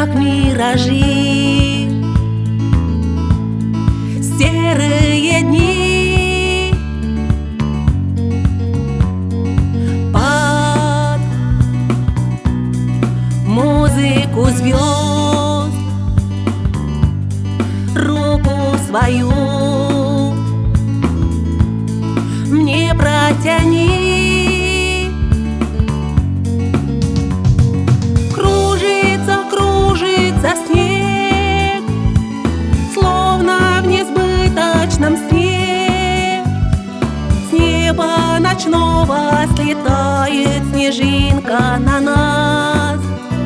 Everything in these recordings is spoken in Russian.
как миражи, серые дни под музыку звезд руку свою мне протяни. Кружится снег, словно в несбыточном сне. С неба ночного слетает снежинка на нас.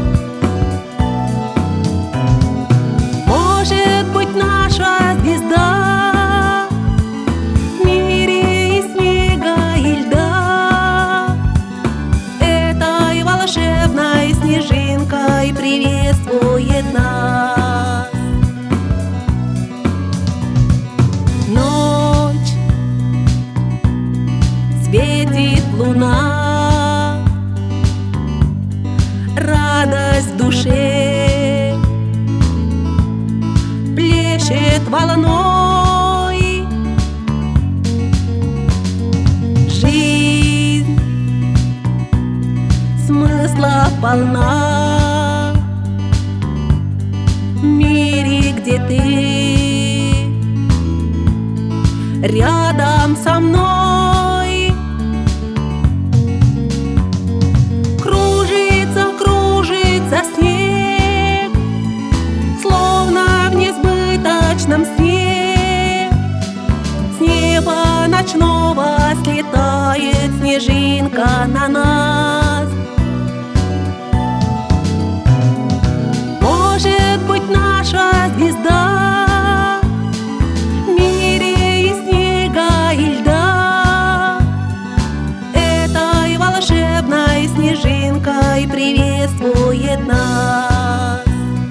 Может быть, наша звезда в мире и снега и льда этой волшебной снежинкой приветствует нас. Ночь, светит луна, радость в душе плещет волной. Жизнь смысла полна в мире, где ты рядом со мной. Кружится снег, словно в несбыточном сне. С неба ночного слетает снежинка на нас. Может быть, наша звезда в мире и снега и льда этой волшебной снежинкой приветствует нас.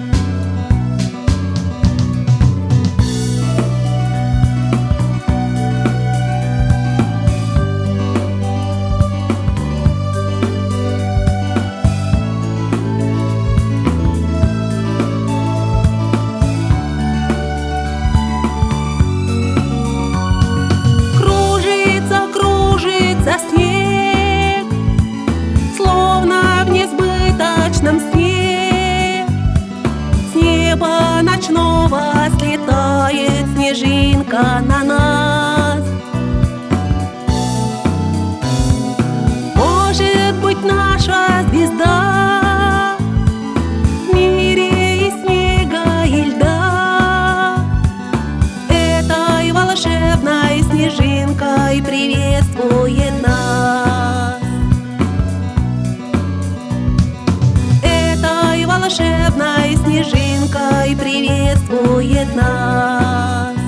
Кружится снег, словно в несбыточном сне. С неба ночного слетает снежинка на нас. Может быть, наша звезда в мире и снега и льда этой волшебной снежинкой приветствует нас. Этой волшебной снежинкой приветствует нас.